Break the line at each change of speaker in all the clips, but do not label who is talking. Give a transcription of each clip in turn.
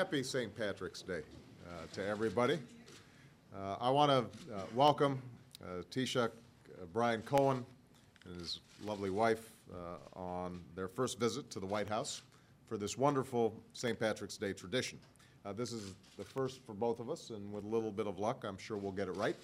happy St. Patrick's Day to everybody. I want to welcome Taoiseach Brian Cohen and his lovely wife on their first visit to the White House for this wonderful St. Patrick's Day tradition. This is the first for both of us, and with a little bit of luck, I'm sure we'll get it right.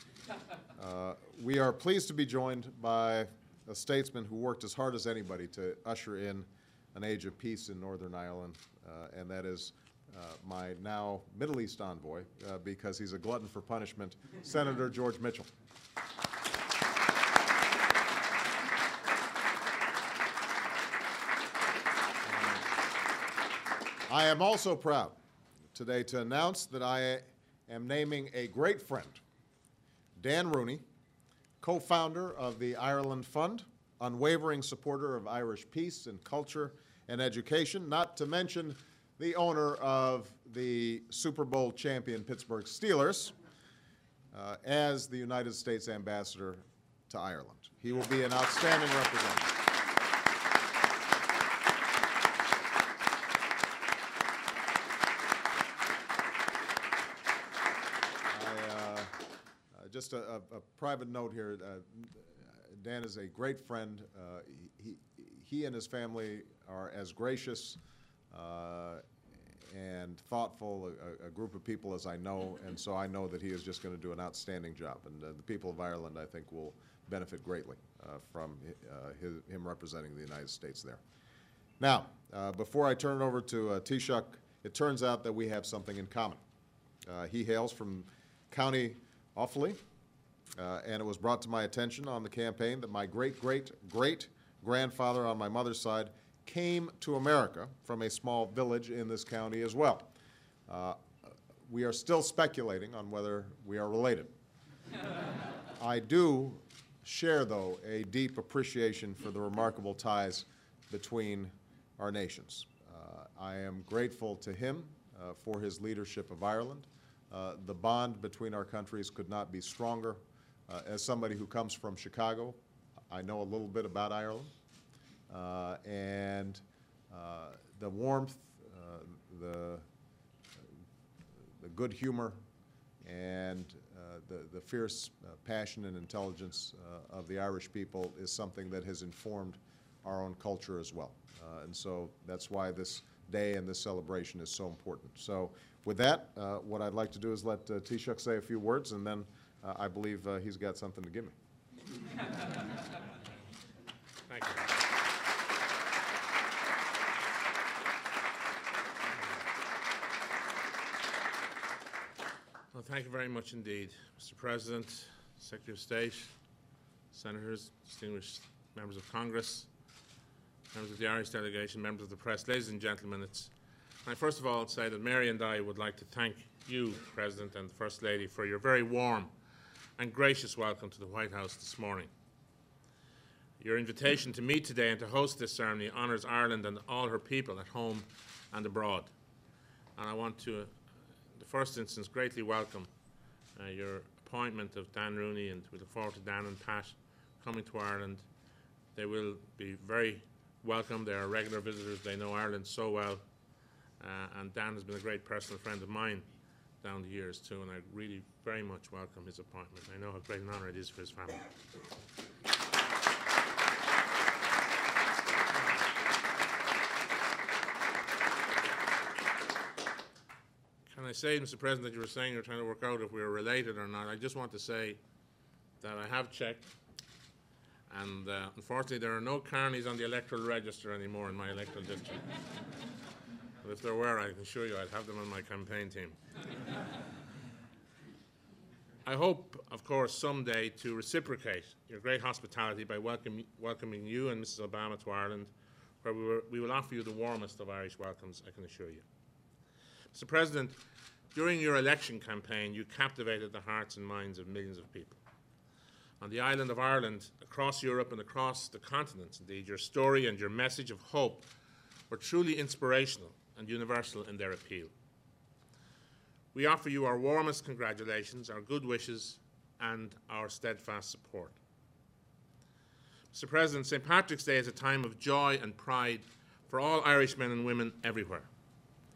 We are pleased to be joined by a statesman who worked as hard as anybody to usher in an age of peace in Northern Ireland, and that is my now Middle East envoy, because he's a glutton for punishment, Senator George Mitchell. I am also proud today to announce that I am naming a great friend, Dan Rooney, co-founder of the Ireland Fund, unwavering supporter of Irish peace and culture and education, not to mention the owner of the Super Bowl champion Pittsburgh Steelers, as the United States ambassador to Ireland. He will be an outstanding representative. Just a private note here. Dan is a great friend. He and his family are as gracious and thoughtful a group of people as I know, and so I know that he is just going to do an outstanding job. And the people of Ireland, I think, will benefit greatly from him representing the United States there. Now, before I turn it over to Taoiseach, it turns out that we have something in common. He hails from County Offaly, and it was brought to my attention on the campaign that my great-great-great-grandfather on my mother's side came to America from a small village in this county as well. We are still speculating on whether we are related. I do share, though, a deep appreciation for the remarkable ties between our nations. I am grateful to him for his leadership of Ireland. The bond between our countries could not be stronger. As somebody who comes from Chicago, I know a little bit about Ireland. And the warmth, the good humor, and the fierce passion and intelligence of the Irish people is something that has informed our own culture as well. And so that's why this day and this celebration is so important. So with that, what I'd like to do is let Taoiseach say a few words, and then I believe he's got something to give me.
Thank you. Well, thank you very much indeed, Mr. President, Secretary of State, Senators, distinguished members of Congress, members of the Irish delegation, members of the press, ladies and gentlemen. I first of all say that Mary and I would like to thank you, President and the First Lady, for your very warm and gracious welcome to the White House this morning. Your invitation to meet today and to host this ceremony honours Ireland and all her people at home and abroad. And I want to, in the first instance, greatly welcome your appointment of Dan Rooney, and we look forward to Dan and Pat coming to Ireland. They will be very welcome. They are regular visitors. They know Ireland so well. And Dan has been a great personal friend of mine down the years too, and I really very much welcome his appointment. I know how great an honour it is for his family. Can I say, Mr. President, that you were saying you're trying to work out if we were related or not? I just want to say that I have checked, and unfortunately there are no Carneys on the electoral register anymore in my electoral district. But if there were, I can assure you I'd have them on my campaign team. I hope, of course, someday to reciprocate your great hospitality by welcoming you and Mrs. Obama to Ireland, where we will offer you the warmest of Irish welcomes, I can assure you. Mr. President, during your election campaign, you captivated the hearts and minds of millions of people. On the island of Ireland, across Europe and across the continent, indeed, your story and your message of hope were truly inspirational and universal in their appeal. We offer you our warmest congratulations, our good wishes, and our steadfast support. Mr. President, St. Patrick's Day is a time of joy and pride for all Irish men and women everywhere.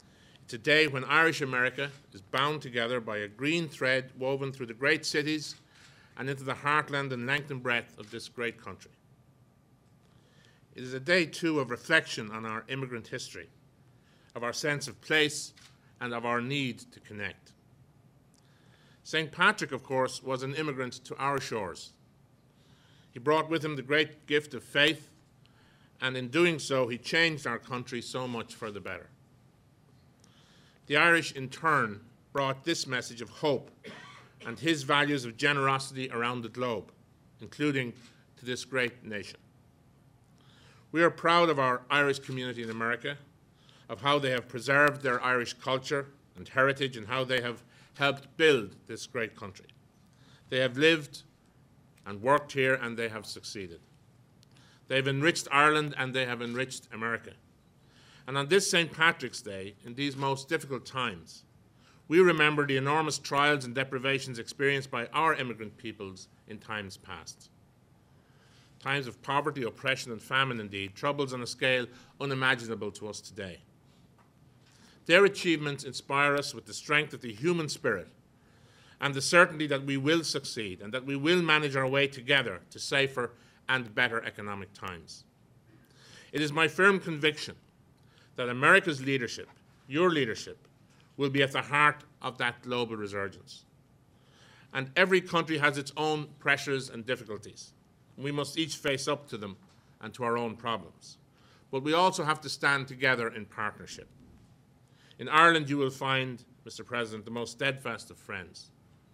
It's a day when Irish America is bound together by a green thread woven through the great cities and into the heartland and length and breadth of this great country. It is a day, too, of reflection on our immigrant history, of our sense of place, and of our need to connect. St. Patrick, of course, was an immigrant to our shores. He brought with him the great gift of faith, and in doing so, he changed our country so much for the better. The Irish, in turn, brought this message of hope and his values of generosity around the globe, including to this great nation. We are proud of our Irish community in America, of how they have preserved their Irish culture and heritage and how they have helped build this great country. They have lived and worked here, and they have succeeded. They have enriched Ireland, and they have enriched America. And on this St. Patrick's Day, in these most difficult times, we remember the enormous trials and deprivations experienced by our immigrant peoples in times past. Times of poverty, oppression, and famine, indeed, troubles on a scale unimaginable to us today. Their achievements inspire us with the strength of the human spirit and the certainty that we will succeed and that we will manage our way together to safer and better economic times. It is my firm conviction that America's leadership, your leadership, will be at the heart of that global resurgence. And every country has its own pressures and difficulties. We must each face up to them and to our own problems. But we also have to stand together in partnership. In Ireland, you will find, Mr. President, the most steadfast of friends.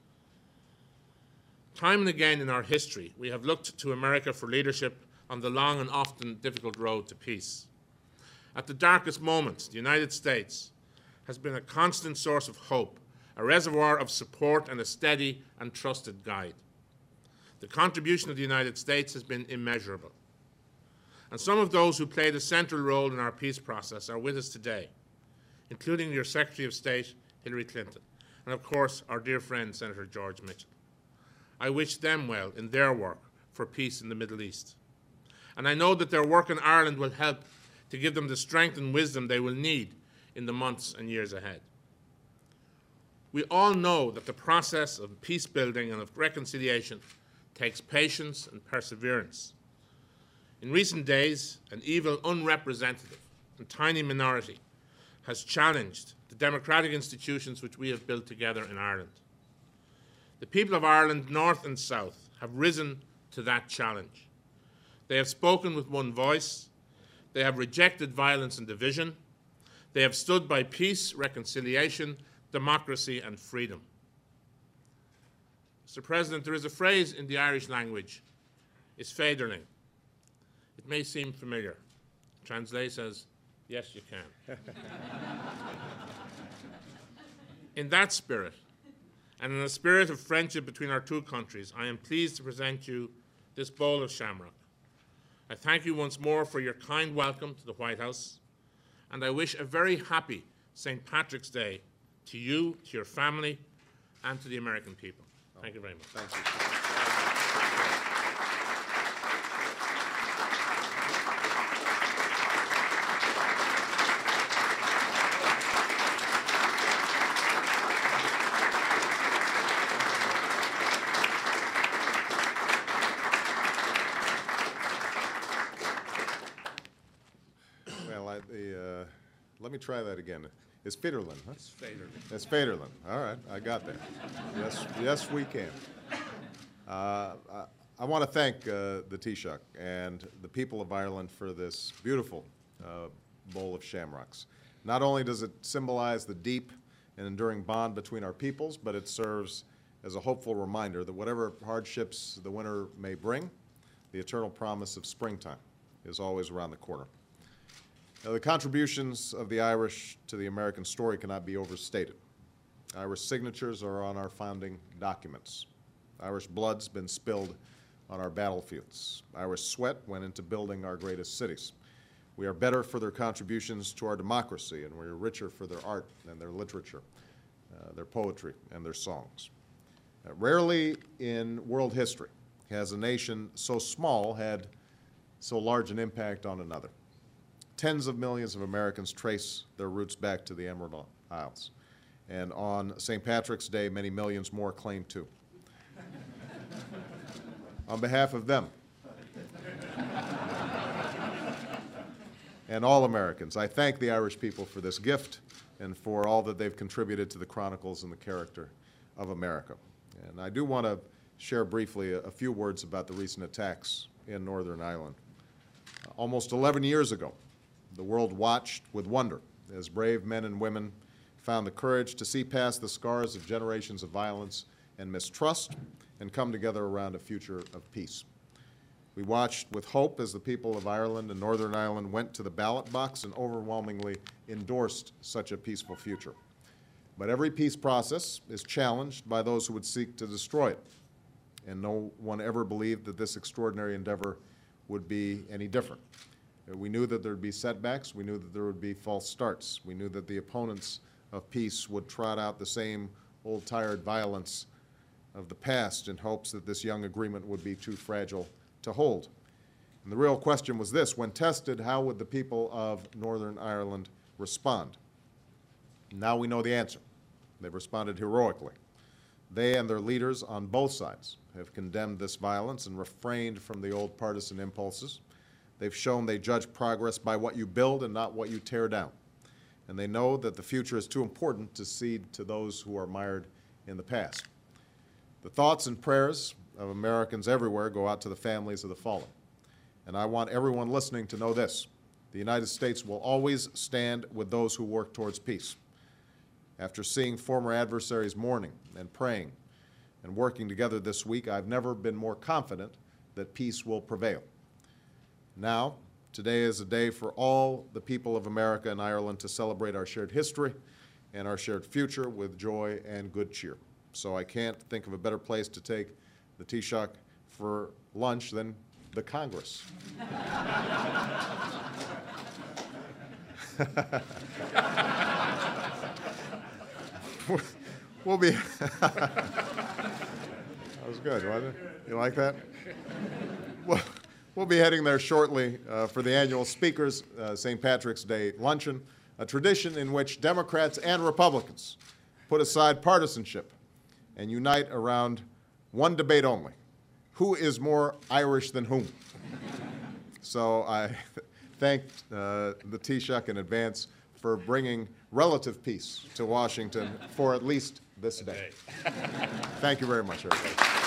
Time and again in our history, we have looked to America for leadership on the long and often difficult road to peace. At the darkest moments, the United States has been a constant source of hope, a reservoir of support, and a steady and trusted guide. The contribution of the United States has been immeasurable. And some of those who played a central role in our peace process are with us today, including your Secretary of State, Hillary Clinton, and of course, our dear friend, Senator George Mitchell. I wish them well in their work for peace in the Middle East. And I know that their work in Ireland will help to give them the strength and wisdom they will need in the months and years ahead. We all know that the process of peace building and of reconciliation takes patience and perseverance. In recent days, an evil, unrepresentative, and tiny minority has challenged the democratic institutions which we have built together in Ireland. The people of Ireland, north and south, have risen to that challenge. They have spoken with one voice. They have rejected violence and division. They have stood by peace, reconciliation, democracy, and freedom. Mr. President, there is a phrase in the Irish language, is féidirling. It may seem familiar. It translates as, yes, you can. In that spirit, and in the spirit of friendship between our two countries, I am pleased to present you this bowl of shamrock. I thank you once more for your kind welcome to the White House, and I wish a very happy St. Patrick's Day to you, to your family, and to the American people. Thank you very much.
Thank you. Let me try that again. It's Federland, huh?
It's Féidirling.
It's Federland. All right, I got that. Yes, we can. I want to thank the Taoiseach and the people of Ireland for this beautiful bowl of shamrocks. Not only does it symbolize the deep and enduring bond between our peoples, but it serves as a hopeful reminder that whatever hardships the winter may bring, the eternal promise of springtime is always around the corner. Now, the contributions of the Irish to the American story cannot be overstated. Irish signatures are on our founding documents. Irish blood's been spilled on our battlefields. Irish sweat went into building our greatest cities. We are better for their contributions to our democracy, and we are richer for their art and their literature, their poetry, and their songs. Rarely in world history has a nation so small had so large an impact on another. Tens of millions of Americans trace their roots back to the Emerald aisles. And on St. Patrick's Day, many millions more claim to. On behalf of them and all Americans, I thank the Irish people for this gift and for all that they've contributed to the chronicles and the character of America. And I do want to share briefly a few words about the recent attacks in Northern Ireland. Almost 11 years ago, the world watched with wonder as brave men and women found the courage to see past the scars of generations of violence and mistrust and come together around a future of peace. We watched with hope as the people of Ireland and Northern Ireland went to the ballot box and overwhelmingly endorsed such a peaceful future. But every peace process is challenged by those who would seek to destroy it. And no one ever believed that this extraordinary endeavor would be any different. We knew that there would be setbacks. We knew that there would be false starts. We knew that the opponents of peace would trot out the same old tired violence of the past in hopes that this young agreement would be too fragile to hold. And the real question was this: when tested, how would the people of Northern Ireland respond? Now we know the answer. They've responded heroically. They and their leaders on both sides have condemned this violence and refrained from the old partisan impulses. They've shown they judge progress by what you build and not what you tear down. And they know that the future is too important to cede to those who are mired in the past. The thoughts and prayers of Americans everywhere go out to the families of the fallen. And I want everyone listening to know this: the United States will always stand with those who work towards peace. After seeing former adversaries mourning and praying and working together this week, I've never been more confident that peace will prevail. Now, today is a day for all the people of America and Ireland to celebrate our shared history and our shared future with joy and good cheer. So I can't think of a better place to take the Taoiseach for lunch than the Congress. We'll be, that was good, wasn't it? You like that? We'll be heading there shortly for the annual Speaker's St. Patrick's Day luncheon, a tradition in which Democrats and Republicans put aside partisanship and unite around one debate only: who is more Irish than whom? So I thank the Taoiseach in advance for bringing relative peace to Washington for at least this day. Thank you very much, everybody.